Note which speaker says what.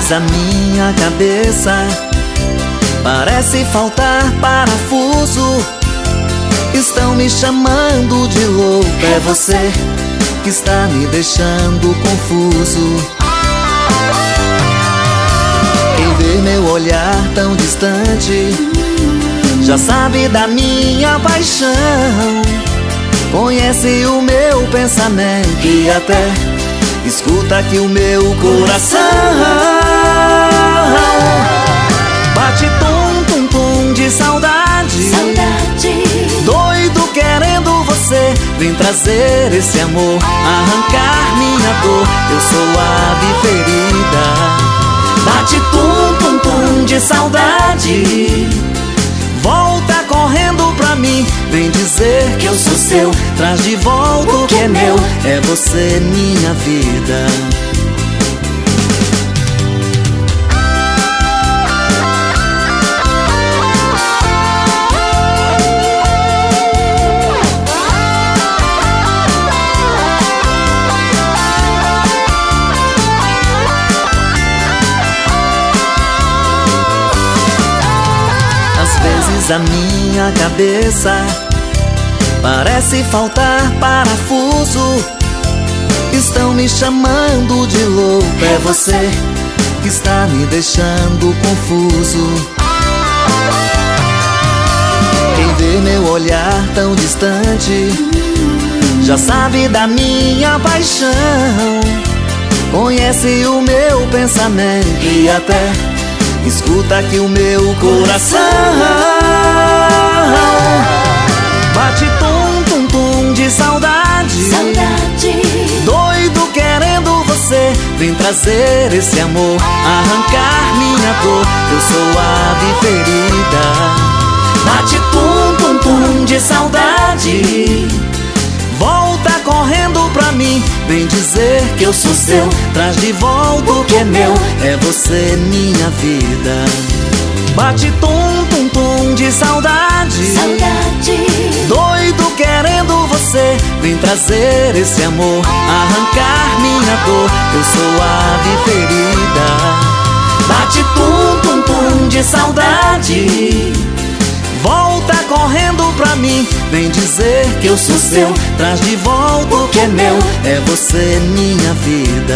Speaker 1: vezes a minha cabeça parece faltar parafuso. Estão me chamando de louco, é você que está me deixando confuso. Quem vê meu olhar tão distante já sabe da minha paixão, conhece o meu pensamento e até escuta aqui o meu coração. Bate tum-tum-tum de saudade, doido querendo você. Vem trazer esse amor, arrancar minha dor. Eu sou a ave ferida. Bate tum-tum-tum de saudade, volta correndo pra mim. Vem dizer que eu sou seu, traz de volta o que é meu. É você, minha vida. Às vezes a minha cabeça parece faltar parafuso. Estão me chamando de louco, é você que está me deixando confuso. Quem vê meu olhar tão distante já sabe da minha paixão, conhece o meu pensamento e até escuta aqui o meu coração. Bate tum-tum-tum de saudade, doido querendo você. Vem trazer esse amor, arrancar minha dor. Eu sou a ave ferida. Bate tum-tum-tum de saudade, volta correndo pra mim. Vem dizer que eu sou seu, traz de volta o que é meu. É você, minha vida. Bate tum-tum-tum de saudade, doido querendo você. Vem trazer esse amor, arrancar minha dor. Eu sou a ave ferida. Bate tum-tum-tum de saudade, volta correndo pra mim. Vem dizer que eu sou seu, traz de volta o que é meu. É você, minha vida.